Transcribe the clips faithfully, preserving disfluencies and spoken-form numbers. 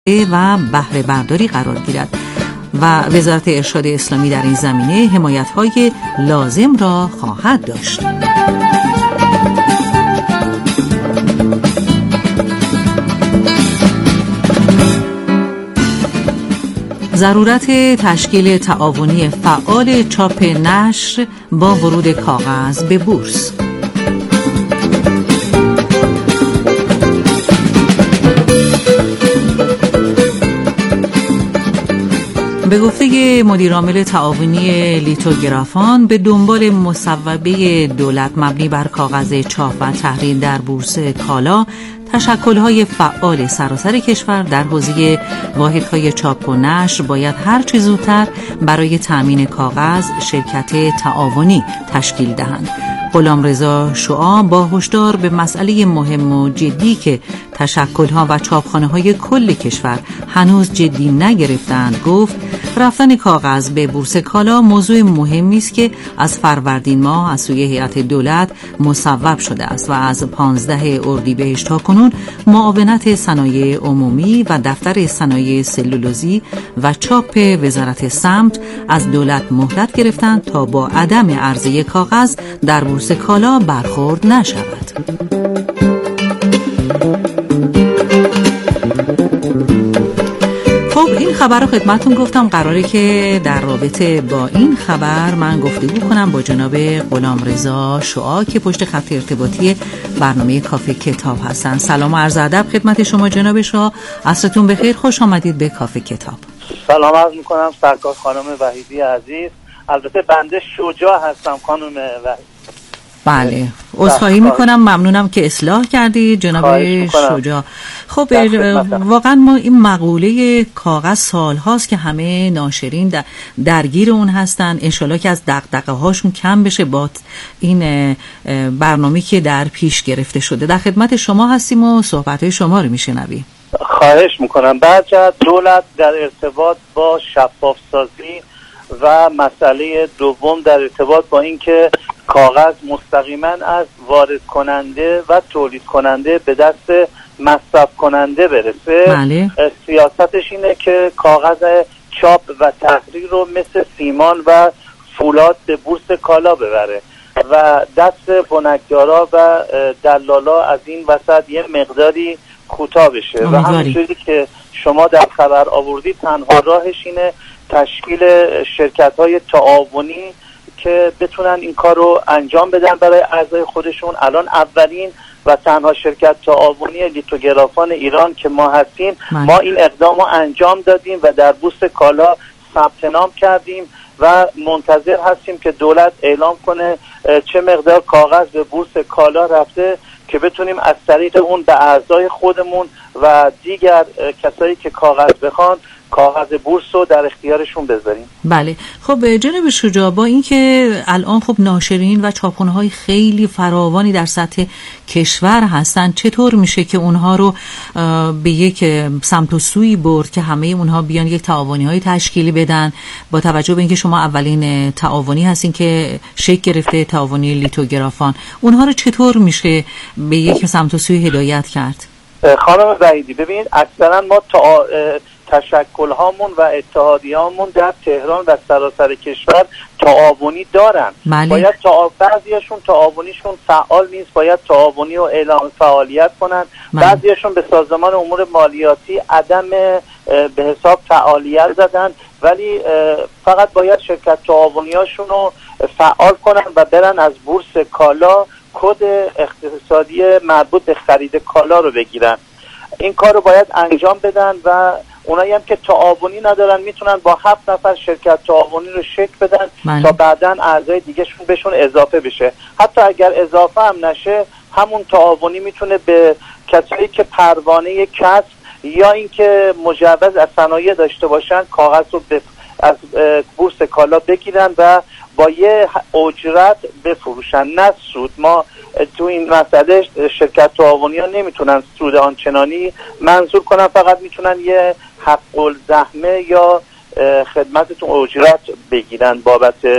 و بهره برداری قرار گیرد و وزارت ارشاد اسلامی در این زمینه حمایت‌های لازم را خواهد داشت. ضرورت تشکیل تعاونی فعال چاپ نشر با ورود کاغذ به بورس. به گفته مدیرعامل تعاونی لیتوگرافان، به دنبال مصوبه دولت مبنی بر کاغذ چاپ و تحریر در بورس کالا، تشکل‌های فعال سراسر کشور در حوزه واحدهای چاپ و نشر باید هر چه زودتر برای تأمین کاغذ شرکت تعاونی تشکیل دهند. غلامرضا شعاع با هشدار به مسئله مهم و جدی که تشکل‌ها و چاپخانه‌های کل کشور هنوز جدی نگرفتند گفت: رفتن کاغذ به بورس کالا موضوع مهمی است که از فروردین ماه از سوی هیئت دولت مصوب شده است و از پانزده اردیبهشت تا کنون معاونت صنایع عمومی و دفتر صنایع سلولوزی و چاپ وزارت سمت از دولت مهلت گرفتند تا با عدم عرضه کاغذ در بورس کالا برخورد نشود. خب این خبر رو خدمتون گفتم قراره که در رابطه با این خبر من گفتگو کنم با جناب غلامرضا شعاع که پشت خط ارتباطی برنامه کافه کتاب هستن. سلام و عرض ادب خدمت شما جناب شعاع، عصرتون بخیر، خوش آمدید به کافه کتاب. سلام عرض میکنم سرکار خانم وحیدی عزیز. البته بنده شجاع هستم خانم وحیدی. بله، عذرخواهی میکنم، ممنونم که اصلاح کردید جناب شجاع. خب واقعا ما این مقوله کاغذ سال هاست که همه ناشرین درگیر اون هستن، انشالله که از دغدغه هاشون کم بشه با این برنامه‌ای که در پیش گرفته شده. در خدمت شما هستیم و صحبت‌های شما رو میشنویم. خواهش میکنم. بعد دولت در ارتباط با شفاف سازی و مسئله دوم در ارتباط با اینکه کاغذ مستقیما از وارد کننده و تولید کننده به دست مصرف کننده برسه، بله. سیاستش اینه که کاغذ چاپ و تحریر رو مثل سیمان و فولاد به بورس کالا ببره و دست بنکدارا و دلالا از این وسط یه مقداری کوتاه بشه و همونجوری که شما در خبر آوردید تنها راهش اینه تشکیل شرکت‌های تعاونی که بتونن این کار رو انجام بدن برای اعضای خودشون. الان اولین و تنها شرکت تعاونی لیتوگرافان ایران که ما هستیم من. ما این اقدام رو انجام دادیم و در بورس کالا ثبت نام کردیم و منتظر هستیم که دولت اعلام کنه چه مقدار کاغذ به بورس کالا رفته که بتونیم از طریق اون به اعضای خودمون و دیگر کسایی که کاغذ بخوان کاغذ بورس رو در اختیارشون بذاریم. بله. خب جناب شجاع، با اینکه الان خب ناشرین و چاپخانه‌های خیلی فراوانی در سطح کشور هستن، چطور میشه که اونها رو به یک سمت و سوی برد که همه اونها بیان یک تعاونی‌های تشکیلی بدن، با توجه به اینکه شما اولین تعاونی هستین که شکل گرفته، تعاونی لیتوگرافان، اونها رو چطور میشه به یک سمت و سوی هدایت کرد؟ خانم وحیدی ببینید، اکثرا ما تا تشکل هامون و اتحادیه هامون در تهران و سراسر کشور تعاونی دارن. مالی. باید تا بعضیشون تعاونیشون فعال نیست، باید تعاونی رو اعلام فعالیت کنن. بعضیشون به سازمان امور مالیاتی عدم به حساب فعالیت زدن، ولی فقط باید شرکت تعاونی هاشون رو فعال کنن و برن از بورس کالا کد اقتصادی مربوط به خرید کالا رو بگیرن. این کار رو باید انجام بدن و اونایی هم که تعاونی ندارن میتونن با هفت نفر شرکت تعاونی رو شکل بدن من. تا بعداً اعضای دیگه شون بهشون اضافه بشه. حتی اگر اضافه هم نشه، همون تعاونی میتونه به کسایی که پروانه کسب یا اینکه مجوز از صنایع داشته باشن کاغذ رو از بورس کالا بگیرن و با یه اجرت بفروشن، نه سود. ما تو این مسئله شرکت تعاونی ها نمیتونن سود آنچنانی منظور کنن، فقط میتونن یه حق الزحمه یا خدمتتون اجرت بگیرن بابت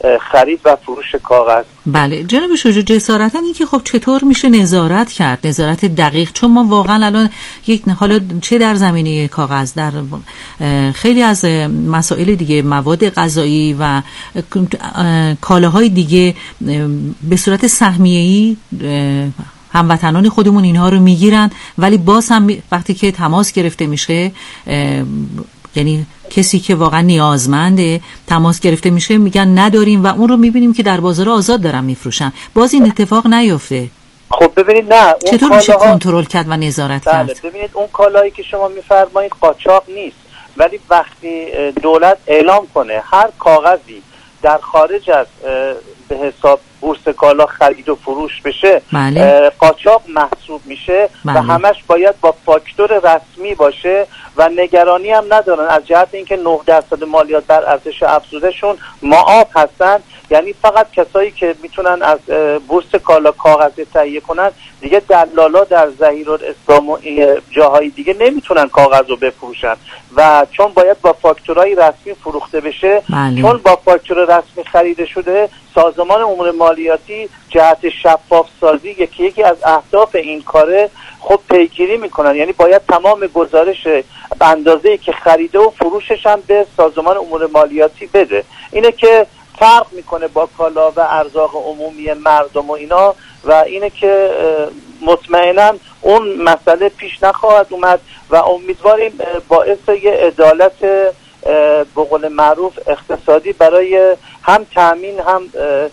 خرید و فروش کاغذ. بله جناب شجاع، جسارتا این که خب چطور میشه نظارت کرد، نظارت دقیق، چون ما واقعا الان یک حالا چه در زمینه کاغذ، در خیلی از مسائل دیگه، مواد غذایی و کالاهای دیگه به صورت سهمیه‌ای هموطنان خودمون اینها رو میگیرن، ولی باز هم وقتی که تماس گرفته میشه، یعنی کسی که واقعا نیازمنده تماس گرفته میشه میگن نداریم و اون رو میبینیم که در بازار آزاد دارن میفروشن. باز این اتفاق نیفته. خب ببینید نه اون چطور میشه کنترل کرد و نظارت بله کرد؟ ببینید اون کالایی که شما میفرمایید قاچاق نیست، ولی وقتی دولت اعلام کنه هر کاغذی در خارج از به حساب بورس کالا خرید و فروش بشه بله. قاچاق محسوب میشه بله. و همش باید با فاکتور رسمی باشه و نگرانی هم ندارن از جهت اینکه نه درصد مالیات بر ارزش افزودهشون معاف هستن. یعنی فقط کسایی که میتونن از بورس کالا کاغذی تهیه کنن، دیگه دلالا در ظهیرالاسلام و جاهای دیگه نمیتونن کاغذ رو بفروشن و چون باید با فاکتورای رسمی فروخته بشه بله. چون با فاکتور رسمی خریده شده، سازمان امور مالیاتی جهت شفاف سازی یکی یکی از اهداف این کاره خب پیگیری میکنن. یعنی باید تمام گزارش به اندازه‌ای که خریده و فروشش هم به سازمان امور مالیاتی بده. اینه که فرق میکنه با کالا و ارزاق عمومی مردم و اینا، و اینه که مطمئنا اون مسئله پیش نخواهد اومد و امیدواریم باعث یه عدالت به قول معروف اقتصادی برای هم تامین هم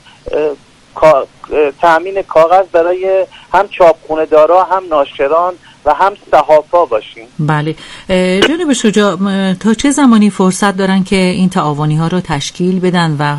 تامین کاغذ برای هم چاپخونه دارا هم ناشران و هم صحافا باشیم. بله جناب شجاع، تا چه زمانی فرصت دارن که این تعاونی ها رو تشکیل بدن و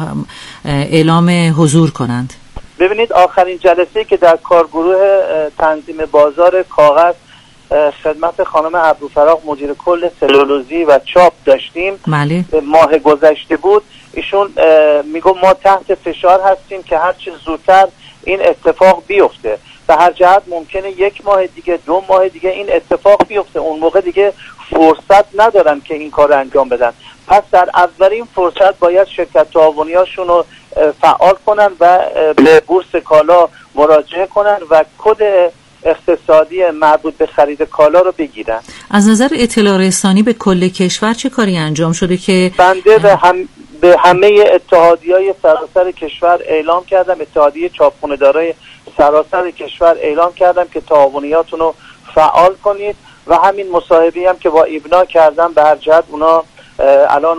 اعلام حضور کنند؟ ببینید آخرین جلسه که در کارگروه تنظیم بازار کاغذ خدمت خانم ابروفراق مدیر کل سلولوزی و چاپ داشتیم بله. ماه گذشته بود. ایشون میگو ما تحت فشار هستیم که هر چه زودتر این اتفاق بیفته. به هر جهت ممکنه یک ماه دیگه دو ماه دیگه این اتفاق بیفته، اون موقع دیگه فرصت ندارن که این کار انجام بدن. پس در اولین فرصت باید شرکت تعاونیاشون رو فعال کنن و به بورس کالا مراجعه کنن و کد اقتصادی مربوط به خرید کالا رو بگیرن. از نظر اطلاع رسانی به کل کشور چه کاری انجام شده که بنده به هم به همه اتحادیه‌های سراسر کشور اعلام کردم، اتحادیه چاپخونه دارای سراسر کشور اعلام کردم که تعاونیاتون رو فعال کنید و همین مصاحبه‌ای هم که با ایبنا کردم به هر جهت اونا الان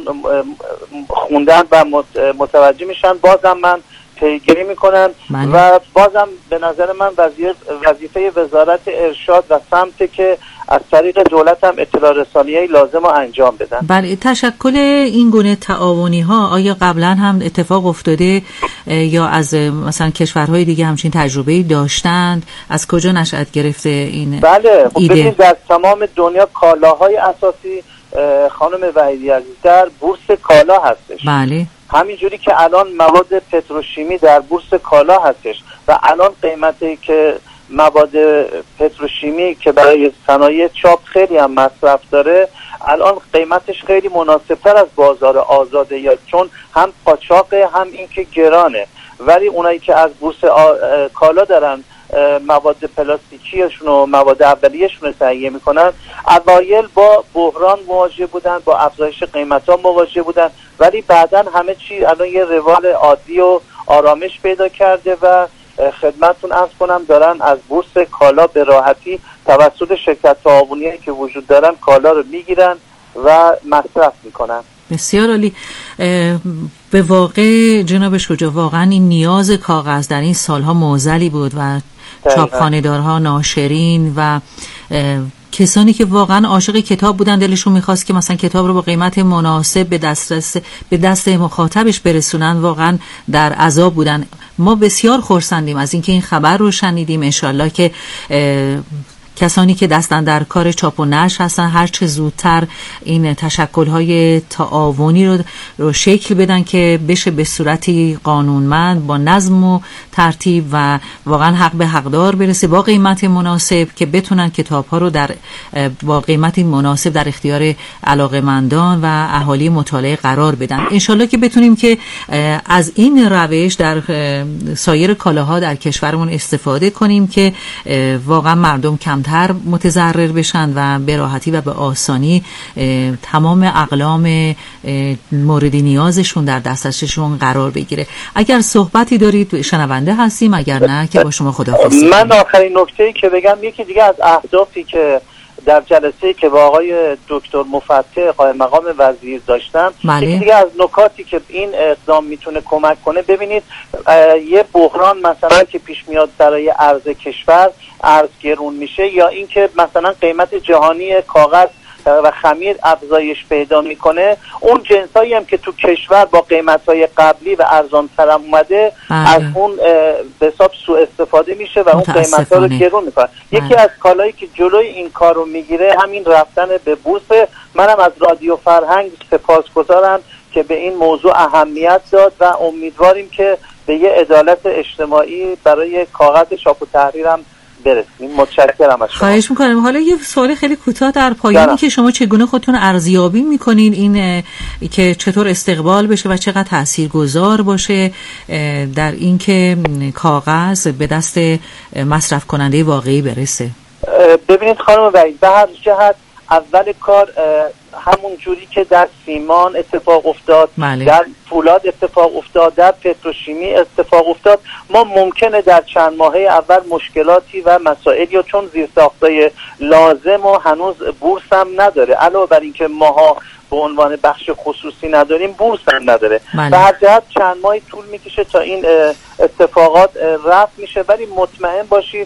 خوندن و متوجه میشن. بازم من پیگیری میکنن و بازم به نظر من وظیفه وزارت ارشاد و سمت که از طریق دولت هم اطلاع رسانی‌ای لازم رو انجام بدن. بله تشکل این گونه تعاونی ها آیا قبلا هم اتفاق افتاده یا از مثلا کشورهای دیگه همچین تجربه‌ای داشتند؟ از کجا نشأت گرفته این بله ایده؟ ببینید در تمام دنیا کالاهای اساسی خانم وحیدی عزیز در بورس کالا هستش. بله همینجوری که الان مواد پتروشیمی در بورس کالا هستش و الان قیمتی که مواد پتروشیمی که برای صنایع چاپ خیلی هم مصرف داره الان قیمتش خیلی مناسبتر از بازار آزاده، یا چون هم قاچاقه هم اینکه گرانه. ولی اونایی که از بورس کالا دارن مواد پلاستیکیشون و مواد اولیه‌شون رو تهیه میکنن، اوایل با بحران مواجه بودن، با افزایش قیمتا مواجه بودن، ولی بعداً همه چی الان یه روال عادی و آرامش پیدا کرده و خدمتتون عرض کنم دارن از بورس کالا به راحتی توسط شرکت تعاونیایی که وجود دارن کالا رو میگیرن و مصرف میکنن. بسیار عالی. به واقع جناب شجاع واقعا این نیاز کاغذ در این سالها معضلی بود و چاپخانه‌دارها، ناشرین و کسانی که واقعا عاشق کتاب بودن دلشون میخواست که مثلا کتاب رو با قیمت مناسب به دسترس به دست مخاطبش برسونن، واقعا در عذاب بودن. ما بسیار خرسندیم از اینکه این خبر رو شنیدیم. انشالله که کسانی که دستن در کار چاپ و نشر هستن هر چه زودتر این تشکل‌های تعاونی رو رو شکل بدن که بشه به صورتی قانونمند با نظم و ترتیب و واقعا حق به حقدار برسه با قیمت مناسب که بتونن کتاب‌ها رو در با قیمتی مناسب در اختیار علاقه‌مندان و اهالی مطالعه قرار بدن. انشالله که بتونیم که از این روش در سایر کالاها در کشورمون استفاده کنیم که واقعا مردم کمتر متضرر بشن و به راحتی و به آسانی تمام اقلام مورد نیازشون در دسترسشون قرار بگیره. اگر صحبتی دارید شنونده هستیم، اگر نه که با شما خداحافظی. من آخرین نکته‌ای که بگم یکی دیگه از اهدافی که در جلسه‌ای که با آقای دکتر مفتح قائم مقام وزیر داشتم، یکی دیگه از نکاتی که این اقدام میتونه کمک کنه، ببینید یه بحران مثلا که پیش میاد برای ارز کشور، ارز گرون میشه، یا اینکه مثلا قیمت جهانی کاغذ و خمیر افزایش پیدا میکنه، اون جنسایی هم که تو کشور با قیمت‌های قبلی و ارزان‌تر اومده بله. از اون به حساب سوء استفاده میشه و اون قیمت‌ها رو گرون میکنه. بله. یکی از کالایی که جلوی این کار رو میگیره همین رفتن به بورس. منم از رادیو فرهنگ سپاسگزارم که به این موضوع اهمیت داد و امیدواریم که به یه عدالت اجتماعی برای کاغذ چاپ و تحریرم برسیم. متشکرم از شما. خواهش میکنم. حالا یه سوال خیلی کوتاه در پایانی که شما چگونه خودتون ارزیابی میکنین این که چطور استقبال بشه و چقدر تاثیرگذار باشه در این که کاغذ به دست مصرف کننده واقعی برسه؟ ببینید خانم وحید، به هر جهت اول کار همون جوری که در سیمان اتفاق افتاد، مالی. در فولاد اتفاق افتاد، در پتروشیمی اتفاق افتاد، ما ممکنه در چند ماهه اول مشکلاتی و مسائلی و چون زیرساختای لازم و هنوز بورس هم نداره، علاوه بر اینکه ماها به عنوان بخش خصوصی نداریم، بورس هم نداره. به هر جهت چند ماهی طول میکشه تا این اتفاقات رفع میشه، ولی مطمئن باشید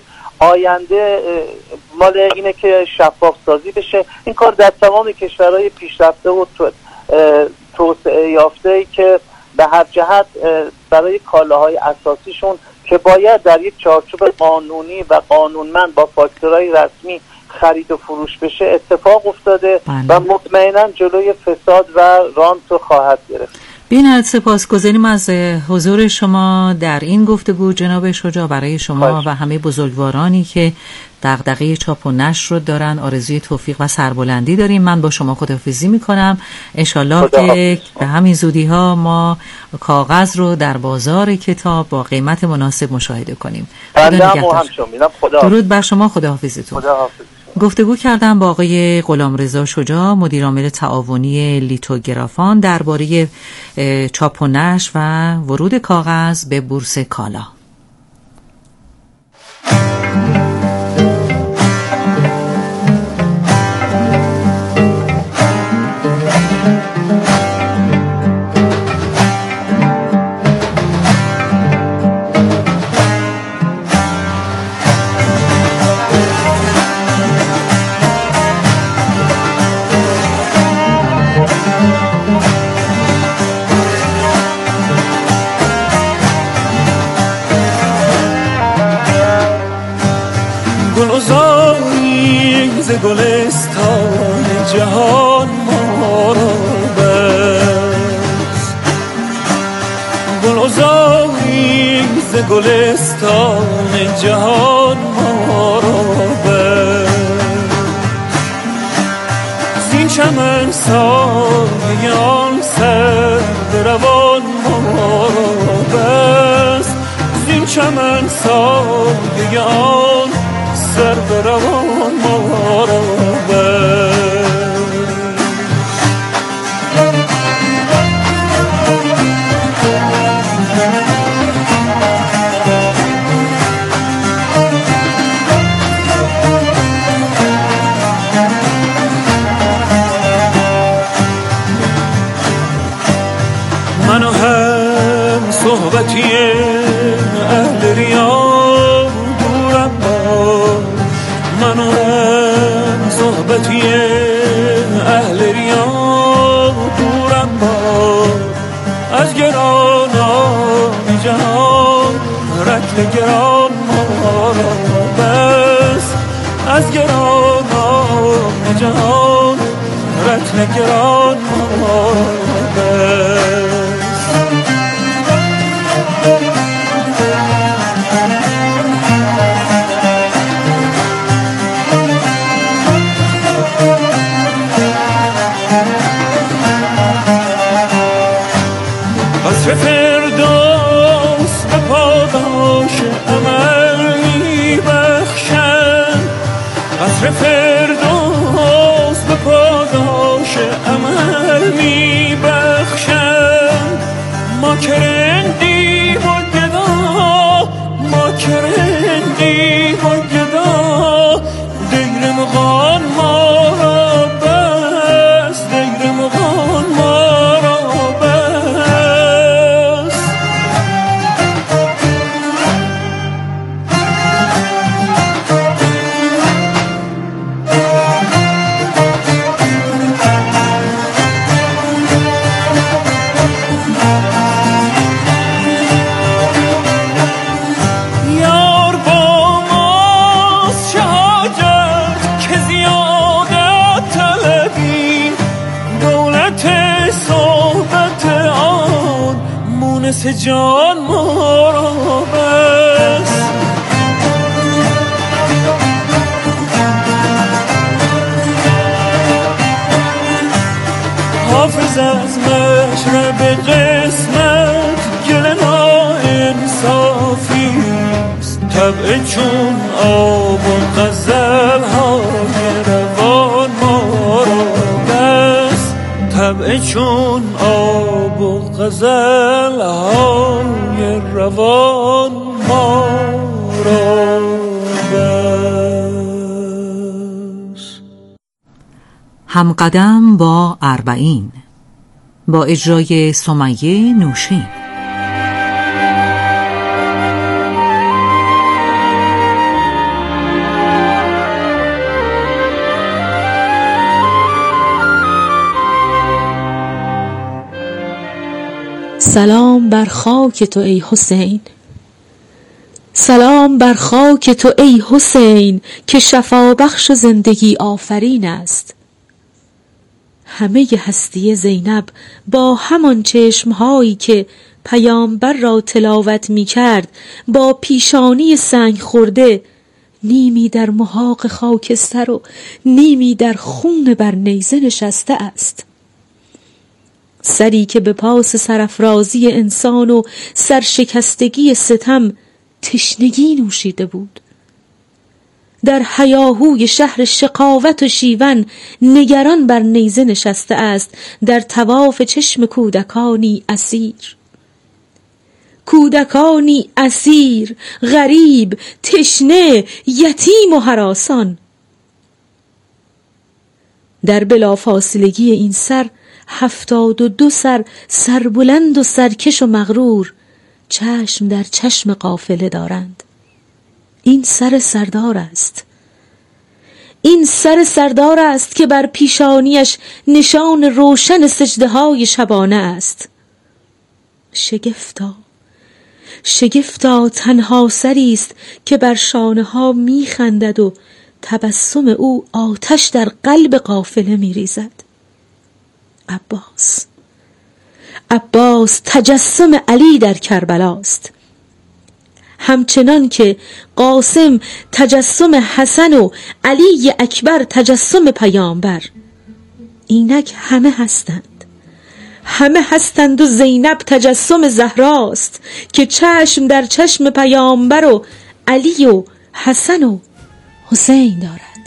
آینده مال اینه که شفاف سازی بشه. این کار در تمام کشورهای پیشرفته و توسعه یافته که به هر جهت برای کالاهای اساسیشون که باید در یک چارچوب قانونی و قانونمند با فاکتورهای رسمی خرید و فروش بشه اتفاق افتاده بله. و مطمئنا جلوی فساد و رانت رو خواهد گرفت. بی‌نهایت سپاسگزاریم از حضور شما در این گفتگو جناب شجاع. برای شما خواهش. و همه بزرگوارانی که دغدغه چاپ و نشر رو دارن آرزوی توفیق و سربلندی داریم. من با شما خداحافظی میکنم. انشالله که به همین زودی ها ما کاغذ رو در بازار کتاب با قیمت مناسب مشاهده کنیم. درود بر شما. خداحافظیتون. خداحافظ. گفتگو کردم با آقای غلامرضا شجاع، مدیرعامل تعاونی لیتوگرافان، درباره چاپ و نشر و ورود کاغذ به بورس کالا. گلستان جهان ما را بست، گلزاری ز گلستان جهان ما را بست، زین چمن سایان سر روان ما را بست، زین چمن سایان سر روان ما را بست. منو هم صحبتی اهل ریا دورم با، منو هم صحبتی اهل ریا دورم با، از گرانان جهان رکل گران ما را بس، از گران جهان رتن گران ما بس. قصر فردوس به پاداش عمل می بخشند، قصر فردوس به پاداش عمل می بخشند. ما کرندی و گدا، ما کرندی و گدا، دیر مغان ما را بس، دیر مغان ما را بس. یار با ماست چه حاجت که زیادت طلبیم، دولت صحبت آن مونس جان ما را بس. حافظ از مشرب قسمت گل ناانصافیست، طبع چون آب و غزل های روان ما را بس، طبع چون آب و غزل های روان ما را بس. همقدم با اربعین با اجرای سمیه نوشین. سلام بر خاک تو ای حسین، سلام بر خاک تو ای حسین که شفا بخش زندگی آفرین است. همه هستی زینب با همان چشمهایی که پیامبر را تلاوت می کرد با پیشانی سنگ خورده، نیمی در محاق خاکستر و نیمی در خون بر نیزه نشسته است. سری که به پاس سرافرازی انسان و سرشکستگی ستم تشنگی نوشیده بود. در هیاهوی شهر شقاوت و شیون نگران بر نیزه نشسته است، در طواف چشم کودکانی اسیر. کودکانی اسیر، غریب، تشنه، یتیم و هراسان. در بلافاصلگی این سر هفتاد و دو سر سربلند و سرکش و مغرور چشم در چشم قافله دارند. این سر سردار است، این سر سردار است که بر پیشانیش نشان روشن سجده های شبانه است. شگفتا، شگفتا تنها سری است که بر شانه ها می خندد و تبسم او آتش در قلب قافله می ریزد. عباس، عباس تجسم علی در کربلاست، همچنان که قاسم تجسم حسن و علی اکبر تجسم پیامبر. اینک همه هستند، همه هستند و زینب تجسم زهراست که چشم در چشم پیامبر و علی و حسن و حسین دارد.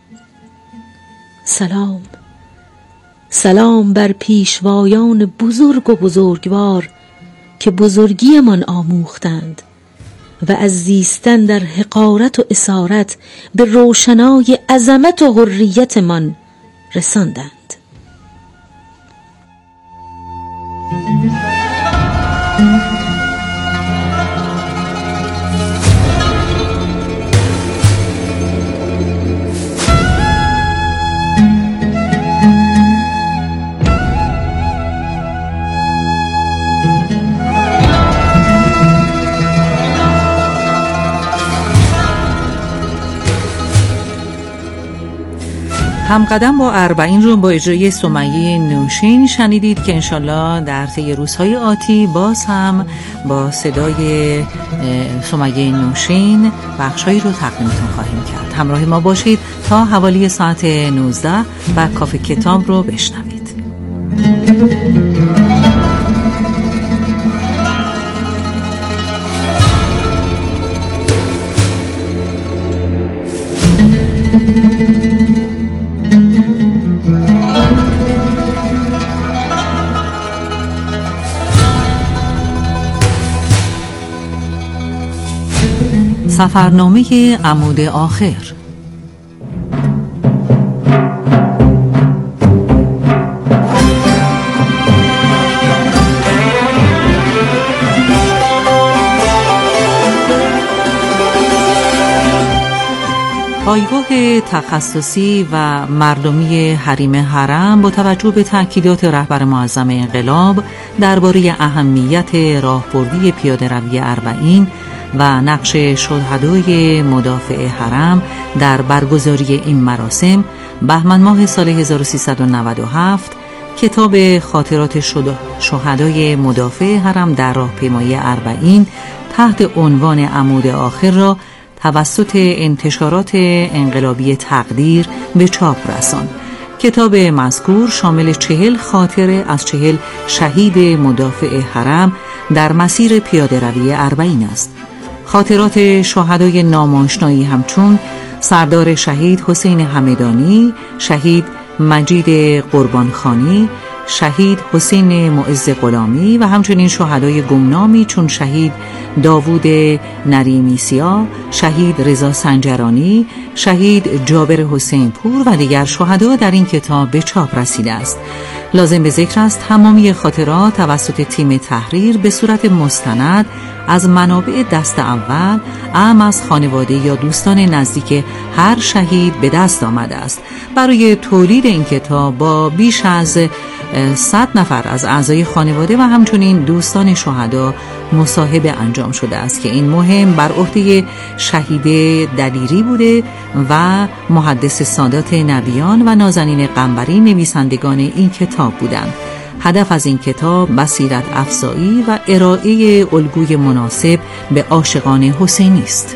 سلام، سلام بر پیشوایان بزرگ و بزرگوار که بزرگی من آموختند و از زیستن در حقارت و اسارت به روشنای عظمت و حریت من رساندند. همقدم با اربعین رو با اجرای سمیه نوشین شنیدید که انشالله در طی روزهای آتی باز هم با صدای سمیه نوشین بخشهایی رو تقدیمتون خواهیم کرد. همراه ما باشید تا حوالی ساعت نوزده و کافه کتاب رو بشنوید. سفرنامه عمود آخر. پایگاه تخصصی و مردمی حریم حرم با توجه به تأکیدات رهبر معظم انقلاب درباره اهمیت راهبردی پیاده‌روی اربعین و نقش شهدای مدافع حرم در برگزاری این مراسم، بهمن ماه سال هزار و سیصد و نود و هفت کتاب خاطرات شهدای مدافع حرم در راهپیمایی اربعین تحت عنوان عمود آخر را توسط انتشارات انقلابی تقدیر به چاپ رساند. کتاب مذکور شامل چهل خاطره از چهل شهید مدافع حرم در مسیر پیاده‌روی اربعین است. خاطرات شهدای ناماشنایی همچون سردار شهید حسین همدانی، شهید مجید قربانخانی، شهید حسین معز غلامی و همچنین شهدای گمنامی چون شهید داوود نریمی سیاه، شهید رضا سنجرانی، شهید جابر حسین پور و دیگر شهدا در این کتاب به چاپ رسیده است. لازم به ذکر است تمامی خاطرات توسط تیم تحریر به صورت مستند از منابع دست اول، اعم از خانواده یا دوستان نزدیک هر شهید به دست آمده است. برای تولید این کتاب با بیش از صد نفر از اعضای خانواده و همچنین دوستان شهدا مصاحبه انجام شده است که این مهم بر عهده شهیده دلیری بوده و محدث سادات نبیان و نازنین قنبری نویسندگان این کتاب بودند. هدف از این کتاب بصیرت افزایی و ارائه الگوی مناسب به عاشقان حسینی است.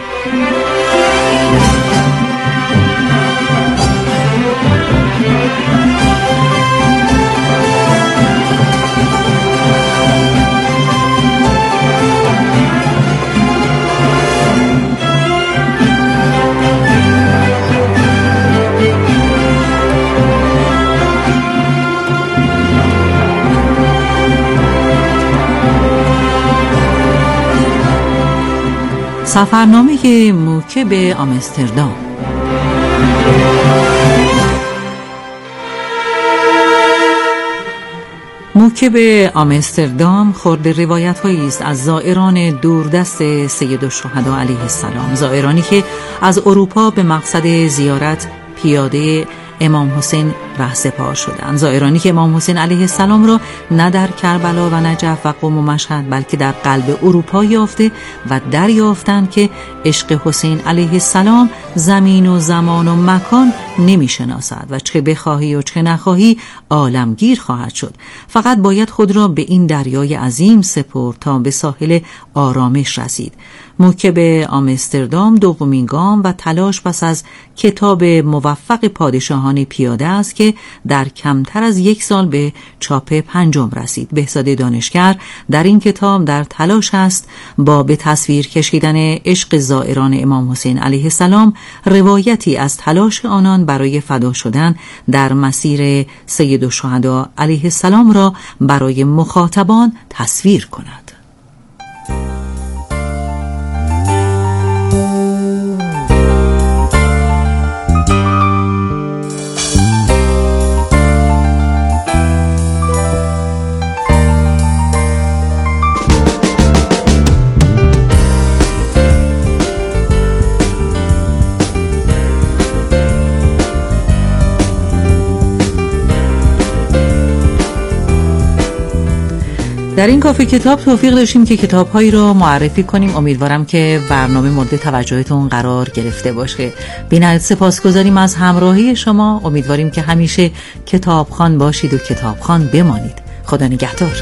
سفرنامه موکب آمستردام. موکب آمستردام خورده روایت هایی است از زائران دوردست سیدالشهدا علیه السلام، زائرانی که از اروپا به مقصد زیارت پیاده امام حسین رهسپار شدند، زائرانی که امام حسین علیه السلام را نه در کربلا و نجف و قم و مشهد بلکه در قلب اروپا یافته و دریافتند که عشق حسین علیه السلام زمین و زمان و مکان نمی شناسد و چه بخواهی و چه نخواهی عالمگیر خواهد شد. فقط باید خود را به این دریای عظیم سپرد تا به ساحل آرامش رسید. موکب آمستردام دومین گام و تلاش پس از کتاب موفق پادشاهان پیاده است که در کمتر از یک سال به چاپ پنجم رسید. بهزاد دانشگر در این کتاب در تلاش است با به تصویر کشیدن عشق زائران امام حسین علیه السلام روایتی از تلاش آنان برای فدا شدن در مسیر سیدالشهدا علیه السلام را برای مخاطبان تصویر کند. در این کافه کتاب توفیق داشتیم که کتاب‌هایی رو معرفی کنیم. امیدوارم که برنامه مورد توجهتون قرار گرفته باشه. بی‌نهایت سپاسگزاریم از همراهی شما. امیدواریم که همیشه کتابخوان باشید و کتابخوان بمانید. خدا نگهدار.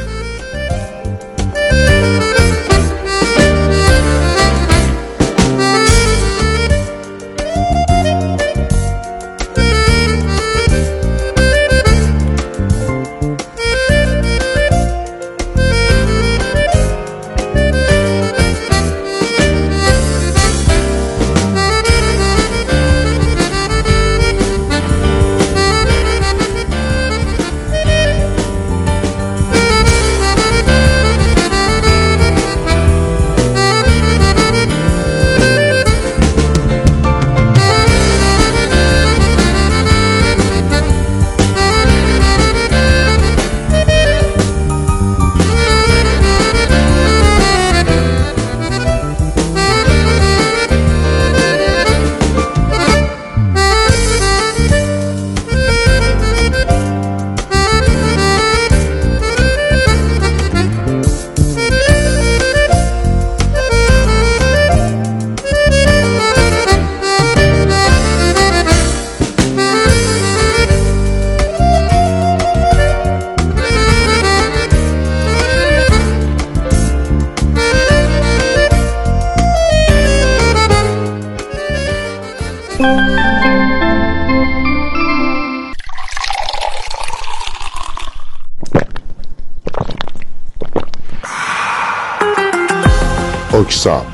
اکساب،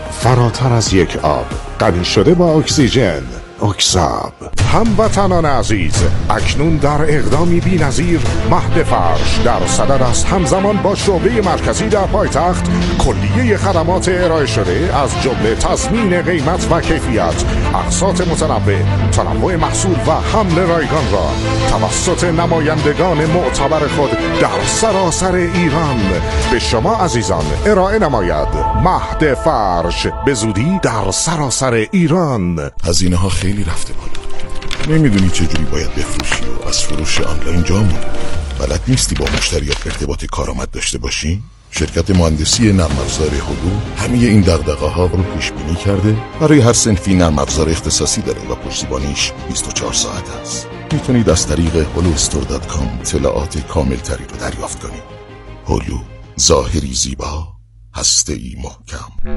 فراتر از یک آب، غنی شده با اکسیژن. اکساب. هموطنان عزیز، اکنون در اقدامی بی‌نظیر مهد فرش در صدد است همزمان با شعبه مرکزی در پایتخت کلیه خدمات ارائه شده از جمله تضمین قیمت و کیفیت، اقساط متنوع، تنوع محصول و حمل رایگان را توسط نمایندگان معتبر خود در سراسر ایران به شما عزیزان ارائه نماید. مهد فرش به زودی در سراسر ایران. هزینه ها خیلی رفته بالا. نمیدونی چجوری باید بفروشی و از فروش آنلاین جا موندی. بلد نیستی با مشتریات ارتباط کارآمد داشته باشی؟ شرکت مهندسی نرم افزار هلو همه این دغدغه ها رو پیش بینی کرده. برای هر صنفی نرم افزار اختصاصی داره و پشتیبانیش بیست و چهار ساعت است. میتونید از طریق هلو استور دات کام اطلاعات کامل تری رو دریافت کنید. هلو، ظاهری زیبا، هسته‌ای محکم.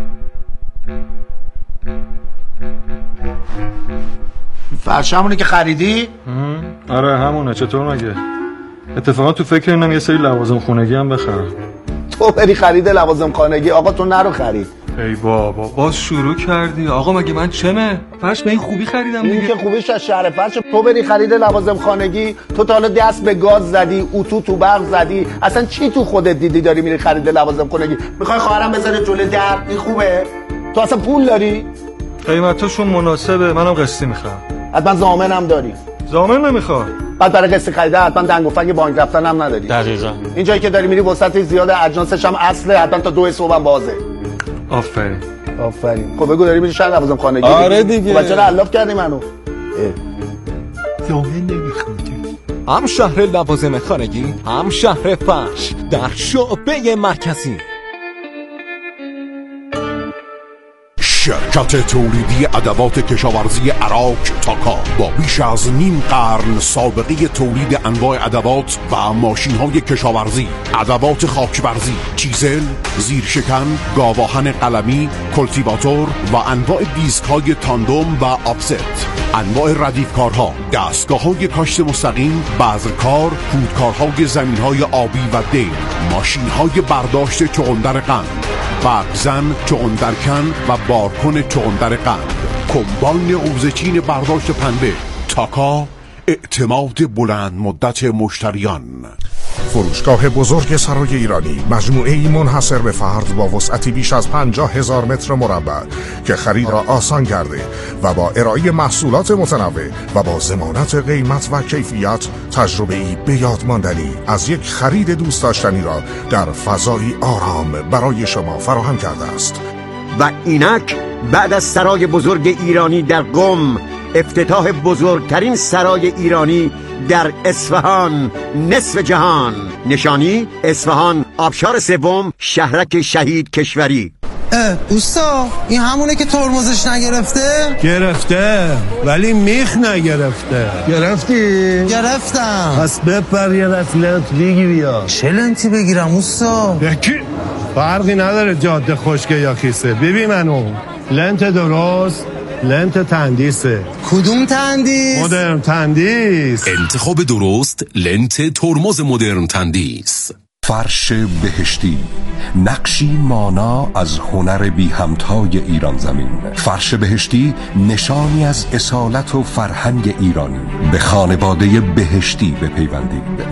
فرش همونه که خریدی؟ آره همونه. چطور مگه؟ اتفاقا تو فکر اینم یه سری لوازم خونگی هم بخرم. تو بری خرید لوازم خانگی؟ آقا تو نرو خرید. ای بابا باز شروع کردی. آقا مگه من چمه؟ فرش به این خوبی خریدم دیگه. این که خوبیش از شهر فرش. تو بری خرید لوازم خانگی، تو تا حالا دست به گاز زدی، اتو تو برق زدی، اصلا چی تو خودت دیدی داری میری خرید لوازم خانگی؟ میخوای خواهرم بذاره جلوی در؟ این خوبه؟ تو اصلا پول داری؟ قیمتاشون مناسبه. منم قسطی میخوام. حتما ضامنم داری؟ ضامن نمیخواد. بعد برای قسط خریده حتما دنگ و فنگ بانک رفتن هم نداری. دقیقاً. این جایی که داری میری وسط زیاد اجناسش هم اصله، حتما تا دو صبح هم بازه. آفرین. آفرین. خب بگو داری میری شهر لوازم خانگی؟ آره دیگه. خب چرا علاف کردی منو؟ ضامن نمیخواد. هم شهر لوازم خانگی، هم شهر فرش در شعبه مرکزی. شرکت تولیدی ادوات کشاورزی عراق تاکا با بیش از نیم قرن سابقه تولید انواع ادوات و ماشین‌های کشاورزی، ادوات خاکبرزی، چیزل، زیرشکن، گاواهن قلمی، کلتیواتور و انواع دیسک‌های تاندوم و آفست، انواع ردیفکارها، دستگاه‌های کاشت مستقیم، بذرکار، پودکارهای زمین‌های آبی و دیگ، ماشین‌های برداشت چغندر قند، برگزن، چغندرکن و بارکن چغندر قند، کمباین قوزچین برداشت پنبه. تاکا، اعتماد بلند مدت مشتریان. فروشگاه بزرگ سرای ایرانی، مجموعه‌ای منحصر به فرد با وسعتی بیش از پنجاه هزار متر مربع که خرید را آسان کرده و با ارائه محصولات متنوع و با ضمانت قیمت و کیفیت تجربه‌ای به یاد ماندنی از یک خرید دوست داشتنی را در فضایی آرام برای شما فراهم کرده است. و اینک بعد از سرای بزرگ ایرانی در قم، افتتاح بزرگترین سرای ایرانی در اصفهان نصف جهان. نشانی اصفهان آبشار سوم، شهرک شهید کشوری. اوستا این همونه که ترمزش نگرفته؟ گرفته ولی میخ نگرفته. گرفتی؟ گرفتم. پس بپر یه دست لنت بگیری. یا چه لنتی بگیرم اوستا؟ یکی فرقی نداره جاده خشکه یا خیسه. ببین منو لنت درست لنت تندیسه. کدوم تندیس؟ مدرن تندیس. انتخاب درست لنت ترمز مدرن تندیس. فرش بهشتی، نقشی مانا از هنر بی همتای ایران زمین. فرش بهشتی نشانی از اصالت و فرهنگ ایرانی. به خانواده بهشتی بپیوندید.